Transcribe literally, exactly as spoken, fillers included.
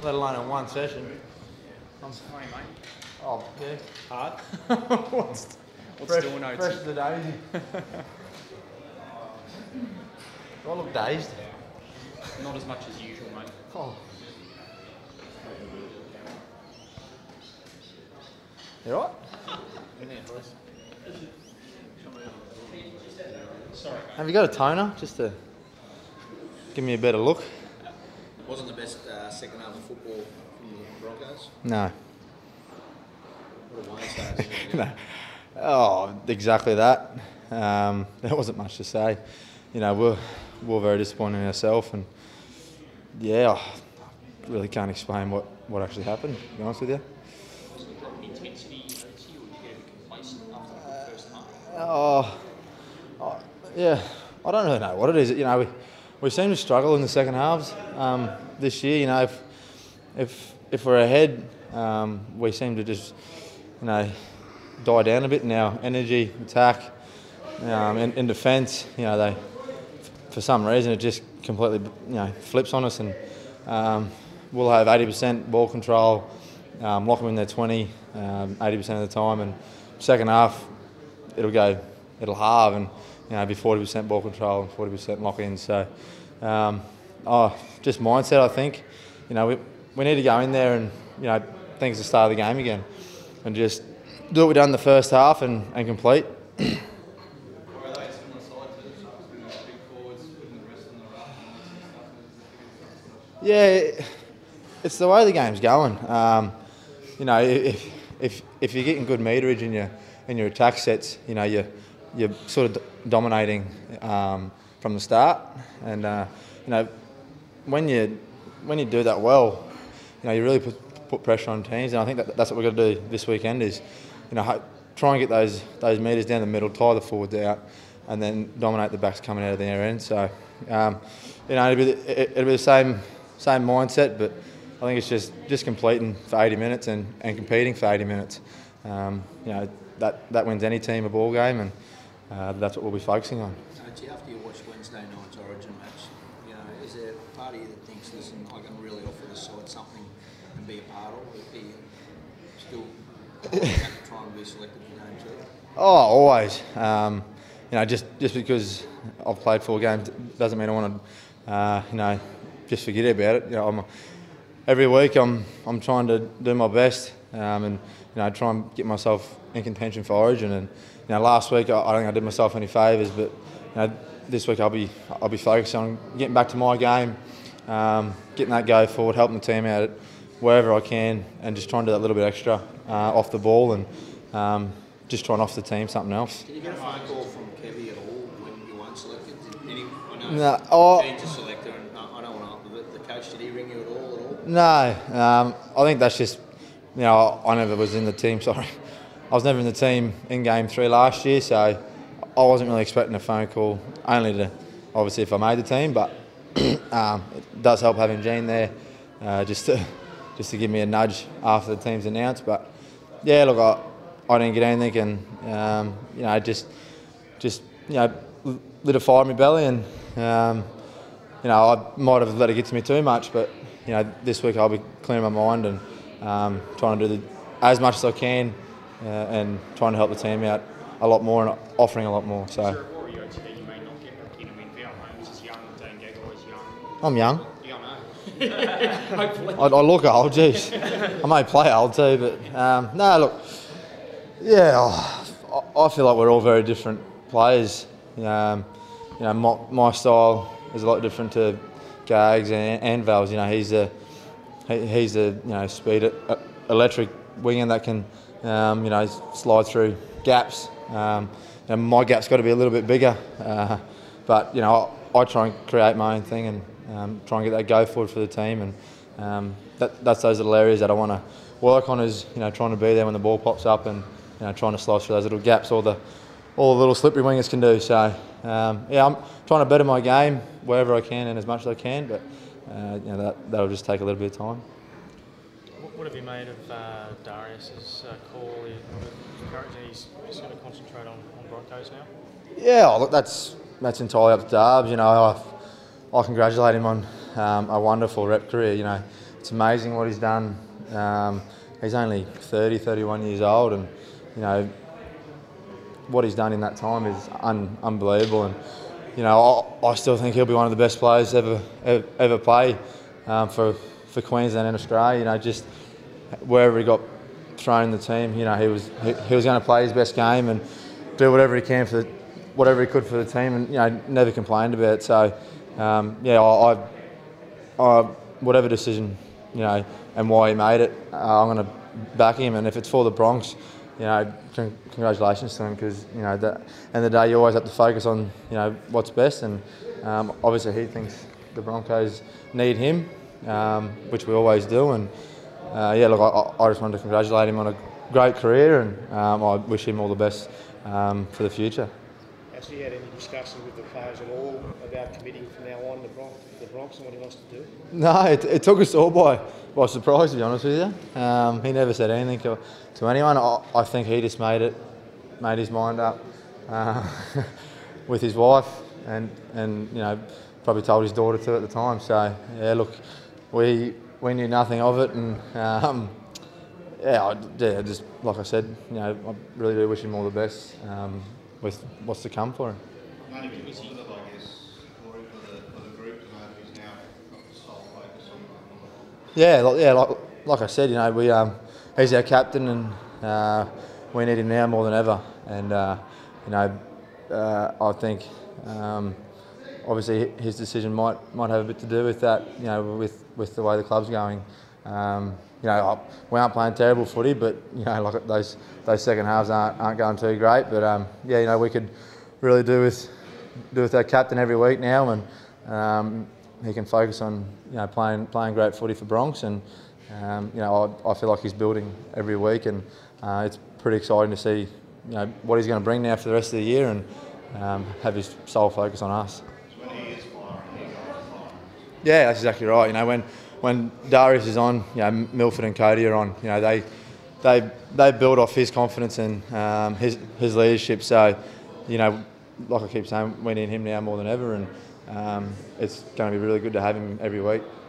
let alone in one session. I'm sorry, mate. Oh, yeah. Hard. What's What's fresh, doing, O T? fresh as a daisy. Do I look dazed? Not as much as usual, mate. Oh. You all right? Sorry, mate. Have you got a toner just to give me a better look? Wasn't the best uh, second half of football from the Broncos? No. What a Wednesday. No. Oh, exactly that. Um, there wasn't much to say. You know, we're, we're very disappointed in ourselves, and yeah, I really can't explain what, what actually happened, to be honest with you. Intensity, O T, or did you get a bit complacent after the first half? Oh, oh, yeah, I don't really know what it is. You know, we, we seem to struggle in the second halves um, this year. You know, if if if we're ahead, um, we seem to just, you know, die down a bit in our energy, attack, um, in, in defence. You know, they for some reason it just completely, you know, flips on us, and um, we'll have eighty percent ball control, um, lock them in their twenty, um, eighty percent of the time, and second half it'll go, it'll halve, and you know, be forty percent ball control and forty percent lock in. So, um, oh, just mindset, I think. You know, we we need to go in there and, you know, think it's the start of the game again, and just do what we done in the first half and, and complete. Yeah, it's the way the game's going. Um, you know, if if if you're getting good meterage in your in your attack sets, you know, you're you're sort of d- dominating um, from the start, and uh, you know, when you when you do that well, you know, you really put, put pressure on teams, and I think that that's what we're going to do this weekend is, you know, ho- try and get those those meters down the middle, tie the forwards out, and then dominate the backs coming out of the air end. So, um, you know, it'll be the, it, it'll be the same same mindset, but I think it's just just completing for eighty minutes and, and competing for eighty minutes. Um, you know, that that wins any team a ball game, and uh, that's what we'll be focusing on. Uh, after you watch Wednesday night's Origin match, you know, is there a part of you that thinks, listen, I can really offer the side something and be a part of it? Be still try and be selected for game two? Oh, always. Um, you know, just just because I've played four games doesn't mean I want to, uh, you know, just forget about it. You know, I'm, every week I'm I'm trying to do my best, um, and you know, try and get myself in contention for Origin. And you know, last week I, I don't think I did myself any favours, but you know, this week I'll be I'll be focused on getting back to my game, um, getting that go forward, helping the team out wherever I can, and just trying to do that little bit extra uh, off the ball, and um, just trying to offer the team something else. Did you get a phone call from Kevy at all when you weren't selected? Did any, I know No, oh, Gene's a selector, and I I don't want to, but the coach, did he ring you at all? At all? No, um, I think that's just, you know, I never was in the team, sorry. I was never in the team in game three last year, so I wasn't really expecting a phone call, only to, obviously, if I made the team, but um, it does help having Gene there, uh, just to just to give me a nudge after the team's announced. But yeah, look, I, I didn't get anything, and um, you know, just just you know, lit a fire in my belly, and um, you know, I might have let it get to me too much, but you know, this week I'll be clearing my mind and um, trying to do the, as much as I can, uh, and trying to help the team out a lot more and offering a lot more. So. Is there a worry, O T, that you may not get back in and win Vietnam? He's just young, Dane Gagai is young. I'm young. Yeah, I know. Hopefully. I, I look old, geez. I may play old too, but um, no, look, yeah, I, I feel like we're all very different players. Um, you know, my, my style is a lot different to Gags and, and Val's. You know, he's a he, he's a you know speed uh, electric winger that can um, you know slide through gaps. Um, you know, my gap's got to be a little bit bigger, uh, but you know I, I try and create my own thing and um, try and get that go forward for the team, and um, that, that's those little areas that I want to work on. Is you know trying to be there when the ball pops up, and you know trying to slide through those little gaps, all the all the little slippery wingers can do. So um, yeah, I'm trying to better my game wherever I can and as much as I can, but uh, you know that that'll just take a little bit of time. What, what have you made of uh, Darius's uh, call? Encouraging he's, he's going to concentrate on, on Broncos now. Yeah, look, that's that's entirely up to Darbs. You know, I I congratulate him on um, a wonderful rep career. You know, it's amazing what he's done. Um, he's only thirty, thirty-one years old, and you know what he's done in that time is un, unbelievable. And you know, I, I still think he'll be one of the best players ever ever, ever play um, for for Queensland and Australia. You know, just wherever he got thrown in the team, you know, he was he, he was going to play his best game and do whatever he can for the, whatever he could for the team, and you know, never complained about it. So um, yeah, I, I, I whatever decision, you know, and why he made it, uh, I'm going to back him. And if it's for the Bronx, you know, con congratulations to him, because you know, that, end of the day, you always have to focus on you know what's best, and um, obviously he thinks the Broncos need him, um, which we always do. And uh, yeah, look, I, I just wanted to congratulate him on a great career, and um, I wish him all the best um, for the future. Has he had any discussion with the players at all about committing from now on to Bron the Bronx and what he wants to do? No, it, it took us all by, by surprise, to be honest with you. Um, he never said anything to, to anyone. I, I think he just made it, made his mind up uh, with his wife, and, and you know, probably told his daughter to at the time. So yeah, look, we we knew nothing of it, and um, yeah, I, yeah, just like I said, you know, I really do wish him all the best um, with what's to come for him. Only positive, I guess, story for the, for the group to know that he's now got the sole focus on the Yeah, like, yeah, like, like I said, you know, we um, he's our captain, and uh, we need him now more than ever. And uh, you know, uh, I think um, obviously his decision might might have a bit to do with that. You know, with with the way the club's going. Um, you know, we aren't playing terrible footy, but you know, like those those second halves aren't aren't going too great. But um, yeah, you know, we could really do with do with our captain every week now, and um, he can focus on you know playing playing great footy for Bronx, and um, you know I, I feel like he's building every week, and uh, it's pretty exciting to see you know what he's going to bring now for the rest of the year, and um, have his sole focus on us. So when he is firing, he goes firing. Yeah, that's exactly right. You know when when Darius is on, you know Milford and Cody are on. You know they they they build off his confidence and um, his his leadership. So you know. Like I keep saying, we need him now more than ever, and um, it's going to be really good to have him every week.